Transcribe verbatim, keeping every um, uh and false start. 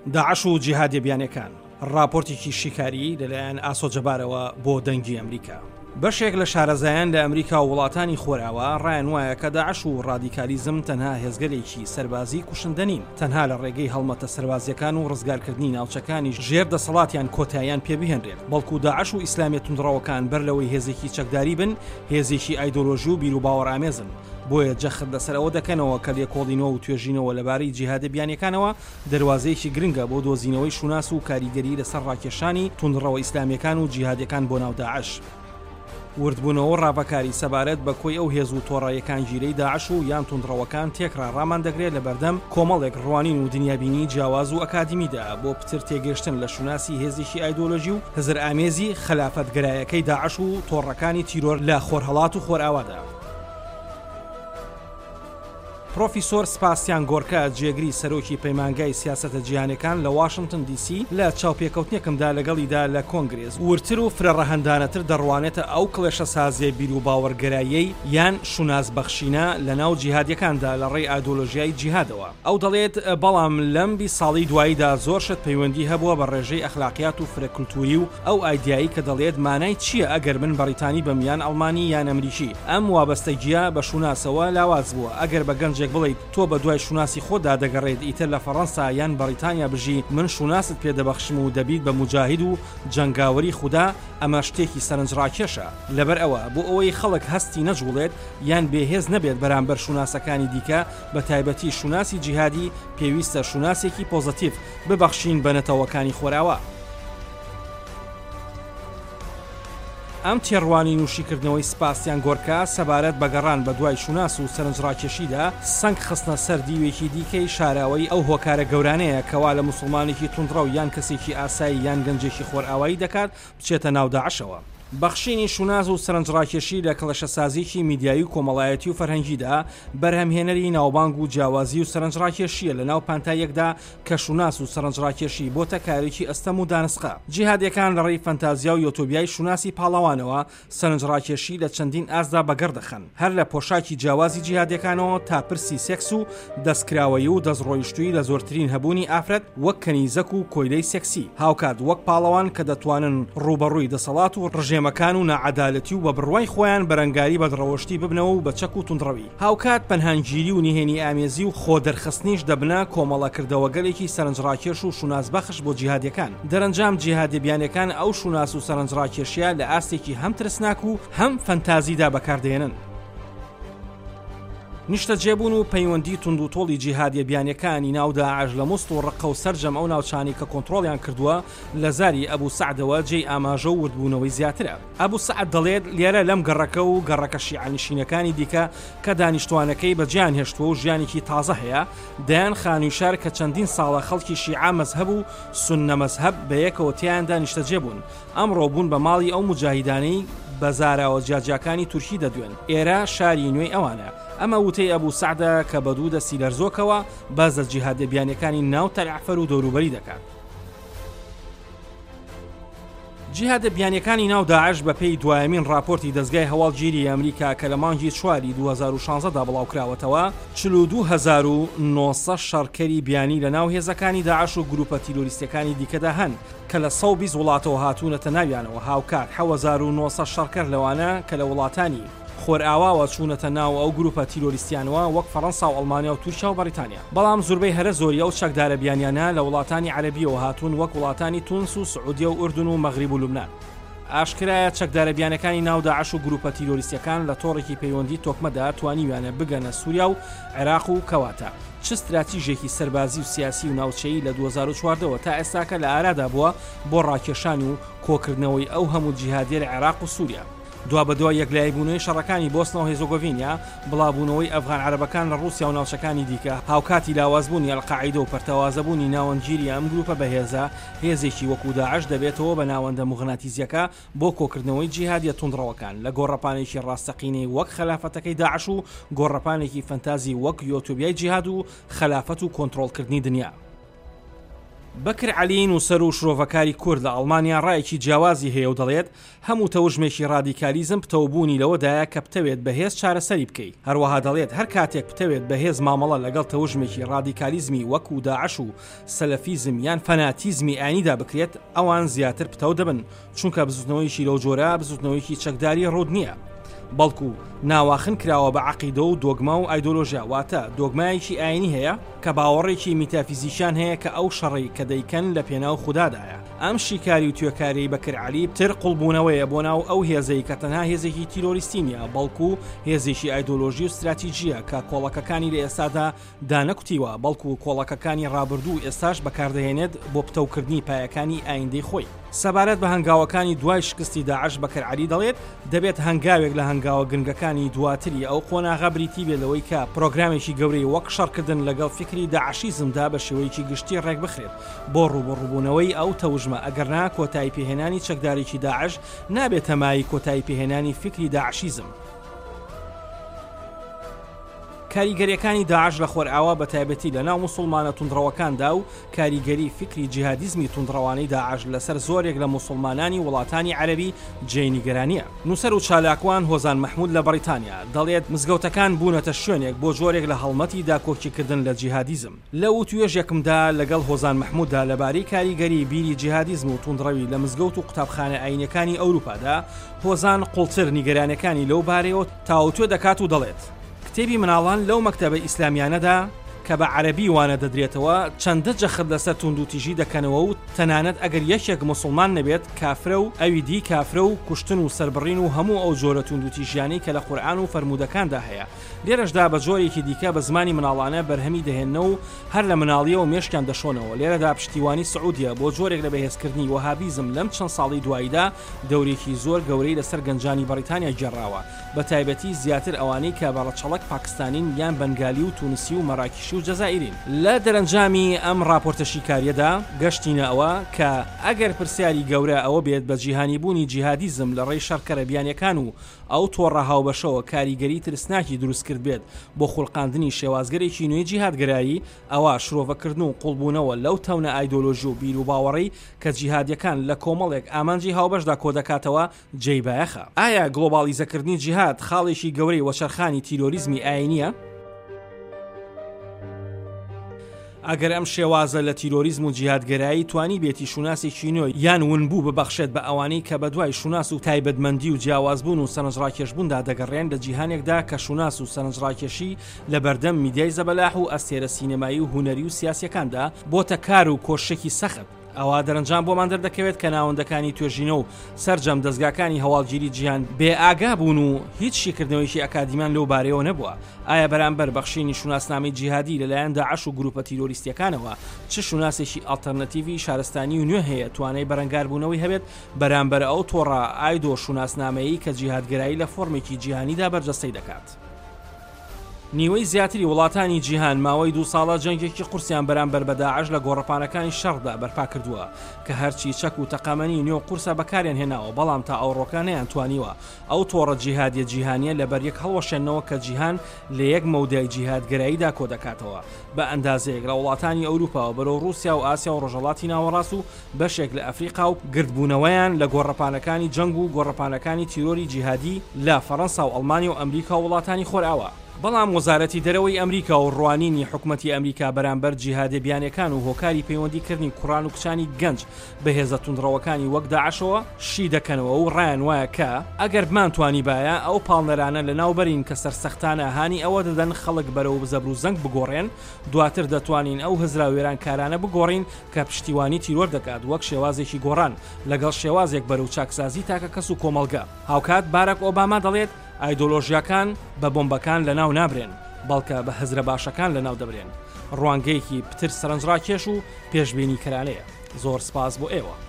داعش و جیهادی بیانەکان راپۆرتێکی شیکاری لەلایەن ئاسۆجەبارەوە بۆ دەنگی ئەمریکا. بەشێک لە شارەزایان لە ئەمریکا و وڵاتانی خۆراوە ڕایان وایە کە داعش و ڕادیکالیزم تەنها هێزگەرێکی سەربازی کوشندە نین، تەنها لە ڕێگەی هەڵمەتە سەربازیەکان و ڕزگارکردنی ناوچەکانی ژێر دەسەڵاتیان کۆتاییان پێبهێنرێت، بەڵکو داعش و ئیسلامیە توندڕەوەکان بەر لەوەی هێزێکی چەکداری بن، هێزێکی ئایدۆلۆژی و بیر و باوەڕامێزن. بۆیە جەخت لەسەرەوە دەکەنەوە کە لێکۆڵینەوە و توێژینەوە لەبارەی جیهادە بیانیەکانەوە دەواازەیەکی گرنگە بۆ دۆزینەوەی شوناس و کاریگەری لەسەر ڕاکێشانی توندڕەوە ئیسلامیەکان و جیهادەکان بۆ ناو داعش. وردبوونەوە ڕاپەکاری سەبارەت بە کۆی ئەو هێز و تۆڕایەکان گیرەی داعش و یان توندڕەوەکان تێکرا ڕامان دەگرێت لە بەردەم کۆمەڵێک ڕوانین و دنیابینی جیاواز و ئەکادمیدا بۆ پتر تێگەشتن لە شوناسی هێزێکی ئایدۆلۆژی و هزر ئامێزی خلافەتگرایەکەی داعش و تۆڕەکانی تیرۆر لە خۆرهەڵات و خۆرئاوادا. پرۆفیسۆر سپاسیان گۆرکە جێگری سەرۆکی پەیمانگای سیاسەتە جیهانیەکان لە واشنگتن دی سی لە چاوپێکەوتنێکمدا لەگەڵیدا لە کۆنگرێز ورتر و فرەڕەهەندانەتر دەڕوانێتە ئەو کڵێشە سازیە بیر و باوەڕگەراییەی یان شوناس بەخشینە لە ناو جیهادیەکاندا لە ڕێی ئایدۆلۆژیای جیهادەوە. ئەو دەڵێت بەڵام لەم بی ساڵی دواییدا زۆر شت پەیوەندی هەبووە بە ڕێژەی ئەخلاقیات و فرەکولتوری و ئەو ئایدیایی کە دەڵێت مانای چییە ئەگەر من بەریتانی بەمیان ئەڵمانی یان ئەمریکی. ئەم وابەستەگیە بە شوناسەوە لاواز بووە. ئەگەر بە گەنجێک بڵێیت تۆ بە دوای شوناسی خۆدا دەگەڕێت ئیتر لە فەڕەنسا یان بەریتانیا بژی من شوناست پێدەبەخشم و دەبیت بە موجاهید و جەنگاوەری خوددا، ئەمە شتێکی سەرنجڕاکێشە. لەبەر ئەوە بۆ ئەوەی خەڵک هەستی نەجوڵێت یان بێهێز نەبێت بەرامبەر شوناسەکانی دیکە بە تایبەتی شوناسی جیهادی پێویستە شوناسێکی پۆزتیڤ ببەخشین بە نەتەوەکانی خۆراوە. ئەم تێڕوانی نوشیکردنەوەی سپاسیان گۆرکە سەبارەت بەگەڕان بە دوای شوناس و سەرنجڕاکێشیدا سنگ خستنە سەر دیوێکی دیکەی شاراوەی ئەو هۆکارە گەورانەیە کەوا لە موسڵمانێکی توندڕە و یان کەسێکی ئاسایی یان گەنجێکی خۆرئاوایی دەکات بچێتە ناو داعشەوە. بەخشینی شوناز و سەرنجڕاکێشی لە کڵەشەسازیی میدیایی و کۆمەڵایەتی و فەرهەنگیدا بەرهەمهێنەری ناوبانگ و جیاوازی و سەرنجڕاکێشیە لە ناو پانتایەکدا کە شوناس و سەرنجڕاکێشی بۆتە کارێکی ئەستەم و دانسقا. جیهادیەکان لە ڕێی فەنتازیا و یۆتۆبیای شوناسی پاڵەوانەوە سەرنجڕاکێشی لە چەندین ئازدا بەگەردەخەن، هەر لە پۆشاکی جیاوازی جیهادیەکانەوە تا پرسی سێکس و دەستکراوەی و دەستڕۆیشتووی لە زۆرترین هەبوونی ئافرەت وەک کەنیزەک و کۆیلەی سێکسی، هاوکات وەک پاڵەوان کە دەتوانن ڕوبەڕووی دەسەڵات و ڕژێمەکان و نەعەدالەتی و بە بڕوای خۆیان بەرەنگاری بەدڕەوەشتی ببنەوە و بە چەک و توندڕەوی، هاوکات پەنهانگیری و نهێنی ئامێزی و خۆ دەرخستنیش دەبنە کۆمەڵەکردەوەگەلێکی سەرنجڕاکێش و شوناس بەخش بۆ جیهادیەکان. دەرەنجام جیهادیەبیانەکان ئەو شوناس و سەرنجڕاکێشیە لە ئاستێکی هەم ترسناک و هەم فەنتازیدا بەکاردێنن. نیشتە جێبوون و پەیوەندی تونند و تۆڵی جیهادیە بیانیەکانی ناو داعش لە مۆست و ڕقە و سەرجەم ئەو ناوچانی کە کۆنتڕۆڵیان کردووە لە زاری ئەبوو سەعدەوە جێی ئاماژە و وردبوونەوەی زیاترە. ئەبوو سەعد دەڵێت لێرە لەم گەڕەکە و گەڕەکە شیعەنشینەکانی دیکە کە دانیشتوانەکەی بەجیان هێشتووە و ژیانێکی تازە هەیە، دەیان خانوویشار کە چەندین ساڵە خەڵکی شیعە مەزهەب و سوننە مەزهەب بەیەکەوە تیاندا نیشتە جێبوون. ئەمڕۆ بوون بە ماڵی ئەو موجاهیدانەی بە زاراوە جیاجیاکانی تورکی دەدوێن. ئێرە شاری نوێی ئەوانە. ئەمە وتەی ئەبوو سەعدە کە بە دوو دەستی لەرزۆکەوە باز لە جیهادیەبیانیەکانی ناو تەلعفەر و دەوروبەری دەکات. جیهادیەبیانیەکانی ناو داعش بە پێی دوایەمین راپۆرتی دەستگای هەواڵگیری ئەمریکا کە لە مانگی چواری دوو هەزار و شانزەدا بڵاوکراوەتەوە چل و دوو هەزار و نۆسەد شەڕکەری بیانی لە ناو هێزەکانی داعش و گروپە تیرۆریستەکانی دیکەدا هەن کە لە سەد و بیست وڵاتەوە هاتوونەتە ناویانەوە، هاوکات حەوت هەزار و نۆسەد شەڕکەر لەوانە کە لە وڵاتانی خۆرئاواوە چوونەتە ناو ئەو گروپە تیرۆریستیانەوە وەک فەڕەنسا و ئەڵمانیا و تورکیا و بەریتانیا. بەڵام زۆربەی هەرە زۆریە و چەکدارە بیانیانە لە وڵاتانی عەرەبیەوە هاتوون وەک وڵاتانی تونس و سعودیە و ئوردن و مەغریب و لوبنان. ئاشکرایە چەکدارە بیانەکانی ناو داعش و گروپە تیرۆریستیەکان لە تۆڕێکی پەیوەندی تۆکمەدا توانیویانە بگەنە سووریا و عێراق و کەواتە چ استراتیژێکی سەربازی و سیاسی و ناوچەیی لە دوو هەزار و چواردەوە تا ئێستاکە لە ئارادا بووە بۆ ڕاکێشان و کۆکردنەوەی ئەو هەموو جیهادیە لە عێراق و سووریا. دوا بەدوای یەکلایبوونەوەی شەڕەکانی بۆسنە و هێزۆگۆڤینیا، بڵاوبوونەوەی ئەفغان عەرەبەکان لە ڕووسیا و ناوچەکانی دیکە، هاوکاتی لاوازبوونی ئەڵقاعیدە و پەرتەوازەبوونی ناوەندگیری ئەم گروپە بەهێزە هێزێکی وەکو داعش دەبێتەوە بە ناوەندە موغناتیزیەکە بۆ کۆکردنەوەی جیهادیە توندڕەوەکان لە گۆڕەپانێکی ڕاستەقینەی وەک خەلافەتەکەی داعش و گۆڕەپانێکی فەنتازی وەک یۆتۆبیای جیهاد و خەلافەت و کۆنتڕۆڵکردنی دنیا. بەکر عەلی نووسەر و شرۆڤەکاری کورد لە ئەڵمانیا ڕایەکی جیاوازی هەیە و دەڵێت هەموو تەوژمێکی ڕادیکالیزم پتەوبوونی لەوەدایە کە بتەوێت بەهێز چارەسەری بکەیت. هەروەها دەڵێت هەر کاتێک بتەوێت بەهێز مامەڵە لەگەڵ تەوژمێکی ڕادیکالیزمی وەکو داعش و سەلەفیزم یان فەناتیزمی ئاینیدا بکرێت ئەوان زیاتر پتەو دەبن، چونکە بزوتنەوەیکی لەو جۆرە بزوتنەوەیکی چەکداری ڕوود نییە، بەڵکو ناواخن کراوە بە عەقیدە و دۆگما و ئایدۆلۆژیا، واتە دۆگمایەکی ئاینی هەیە کە باوەڕێکی میتافیزیکیان هەیە کە ئەو شەڕی کە دەیکەن لە پێناو خوددادایە. ئەم شیکاری و توێکاری بەکر عەلی تر قوڵبوونەوەیە بۆ ناو ئەو هێزەی کە تەنها هێزێکی تیرۆریستی نیە، بەڵکو هێزێکی ئایدۆلۆژی و استراتیجیە کە کۆڵەکەکانی لە ئێستادا دانەکوتیوە، بەڵکو کۆڵەکەکانی ڕابردوو ئێستاش بەکاردەهێنێت بۆ پتەوکردنی پایەکانی ئایندەی خۆی. سەبارەت بە هەنگاوەکانی دوای شکستی داعش بەکر عەلی دەڵێت دەبێت هەنگاوێک لە هەنگاوە گرنگەکانی دواتری ئەو قۆناغا بریتی بێت لەوەی کە پرۆگرامێکی گەورەی وەک شەڕکردن لەگەڵ فکری داعشیزمدا بە شێوەیەکی گشتی ڕێک بخرێت بۆ ڕوبەڕووبوونەوەی ئەو تەوژمە، ئەگەرنا کۆتایی پێهێنانی چەکدارێکی داعش نابێت تەمای کۆتایی پێهێنانی فکری داعشیزم. کاریگەریەکانی داعش لە خۆرئاوا بە تایبەتی لە ناو موسڵمانە توندڕەوەکاندا و کاریگەری فکری جیهادیزمی توندڕەوانەی داعش لەسەر زۆرێک لە موسڵمانانی وڵاتانی عەرەبی جێنیگەرانیە. نووسەر و چالاکوان هۆزان مەحموود لە بەریتانیا دەڵێت مزگەوتەکان بوونەتە شوێنێک بۆ جۆرێک لە هەڵمەتی داکۆکیکردن لە جیهادیزم. لەو توێژێکمدا لەگەڵ هۆزان مەحمووددا لەبارەی کاریگەری بیری جیهادیزم و توندڕەوی لە مزگەوت و قوتابخانە ئاینەکانی ئەوروپادا هۆزان قوڵتر نیگەرانەکانی لەو بارەوە تاوتوێ دەکات و دەڵێت کتێبی مناڵان لەو مەکتەبە ئیسلامیانەدا کە بە عەرەبی وانە دەدرێتەوە چەندە جەخت لەسەر توند و تیژی دەکەنەوە و تەنانەت ئەگەر یەکێک موسڵمان نەبێت کافرە و ئەوی دی کافرە و کوشتن و سەربڕین و هەموو ئەو جۆرە توند و تیژیانەی کە لە قورئان و فەرمودەکاندا هەیە. لێرەشدا بە جۆرێکی دیکە بە زمانی مناڵانە بەرهەمی دەهێننەوە و هەر لە مناڵیەوە مێشکیان دەشۆنەوە. لێرەدا پشتیوانی سعودیە بۆ جۆرێک لە بەهێزکردنی وەهابیزم لەم چەند ساڵی دواییدا دەورێکی زۆر گەورەی لەسەر گەنجانی بەریتانیا گێڕاوە، بە تایبەتی زیاتر ئەوانەی کە بە ڕەچەڵەک پاکستانین یان بەنگالی و تونسی و مەراکشی و جەزائیرین. لە دەرەنجامی ئەم راپۆرتە شیکاریەدا گەشتینە ئەوە کە ئەگەر پرسیاری گەورە ئەوە بێت بە جیهانی بوونی جیهادیزم لە ڕێی شەڕکەرە بیانیەکان و ئەو تۆڕە هاوبەشەوە کاریگەری ترسناکی دروست کرد بێت بۆ خوڵقاندنی شێوازگەرێکی نوێی جیهادگەرایی، ئەوە شرۆڤەکردن و قوڵبوونەوە لەو تەونە ئایدۆلۆژی و بیر و باوەڕی کە جیهادیەکان لە کۆمەڵێک ئامانجی هاوبەشدا کۆ دەکاتەوە جێی بایەخە. ئایا گلۆبالیزەکردنی جیهاد خاڵێکی گەورەی وەچەرخانی تیرۆریزمی ئاینیە؟ ئەگەر ئەم شێوازە لە تیرۆریزم و جیهادگەرایی توانی بێتی شوناسێکی نوێ یان ونبوو ببەخشێت بە ئەوانەی کە بە دوای شوناس و تایبەتمەندی و جیاوازبوون و سەرنجڕاکێشبووندا دەگەڕێن لە جیهانێکدا کە شوناس و سەرنجڕاکێشی لە بەردەم میدیای زەبەلاح و ئەستێرە سینەمایی و هونەری و سیاسیەکاندا بۆتە کار و کۆشێکی سەخت. ئەوە دەرەنجام بۆمان دەردەکەوێت کە ناوەندەکانی توێژینە و سەرجەم دەستگاکانی هەواڵگیری جیهان بێ ئاگا بوون و هیچ شیکردنەوەیکی ئەکادیمان لەو بارەیەوە نەبووە. ئایا بەرامبەر بەخشینی شوناسنامەی جیهادی لەلایەن داعش و گروپە تیرۆریستیەکانەوە چ شوناسێکی ئالتەرنەتیڤی شارستانی و نوێ هەیە توانای بەرەنگاربوونەوەی هەبێت بەرامبەر ئەو تۆڕە ئایدۆ شوناسنامەیە کە جیهادگەرایی لە فۆرمێکی جیهانیدا بەرجەستەی دەکات؟ نیوەی زیاتری وڵاتانی جیهان ماوەی دوو ساڵە جەنگێکی قورسیان بەرامبەر بە داعش لە گۆڕەپانەکانی شەڕدا بەرپا کردووە کە هەرچی چەک و تەقەمەنی نوێ قورسە بەکاریان هێناوە، بەڵام تا ئەوڕۆکانیان توانیوە ئەو تۆڕە جیهادیە جیهانیە لەبەر یەک هەڵوەشێنەوە کە جیهان لە یەک مەودای جیهادگەراییدا کۆ دەکاتەوە بە ئەندازەیەک لە وڵاتانی ئەوروپا بەرەو رووسیا و ئاسیا و ڕۆژهەڵاتی ناوەڕاست و بەشێک لە ئەفریقا و گردبوونەوەیان لە گۆڕەپانەکانی جەنگ و گۆڕەپانەکانی تیرۆری جیهادی لە فەڕەنسا و ئەڵمانیا و ئەمریکا و وڵاتانی خۆرئاوا. بەڵام وەزارەتی دەرەوەی ئەمریکا و ڕوانینی حکوومەتی ئەمریکا بەرامبەر جیهادە بیانەکان و هۆکاری پەیوەندیکردنی کوڕان و کچانی گەنج بە هێزە توندڕەوەکانی وەک داعشەوە شی دەکەنەوە و ڕایان وایە کە ئەگەر بمانتوانی باە ئەو پاڵنەرانە لە ناوبەرین کە سەرسەختانە هانی ئەوە دەدەن خەڵک بەرەو زەبر و زەنگ بگۆڕێن، دواتر دەتوانین ئەو هزرا وێرانکارانە بگۆڕین کە پشتیوانی تیرۆر دەکات وەک شێوازێکی گۆڕان لەگەڵ شێوازێک بەرەو چاکسازی تاکە کەس و کۆمەلگا. هاوکات باراک ئۆباما دەڵێت ئایدۆلۆژیاکان بە بۆمبەکان لە ناو نابرێن، بەڵکە بە هەزرە باشەکان لە ناو دەبرێن. ڕوانگەیەکی پتر سەرنجڕاکێش و پێشبینی کەرانەیە. زۆر سپاس بۆ ئێوە.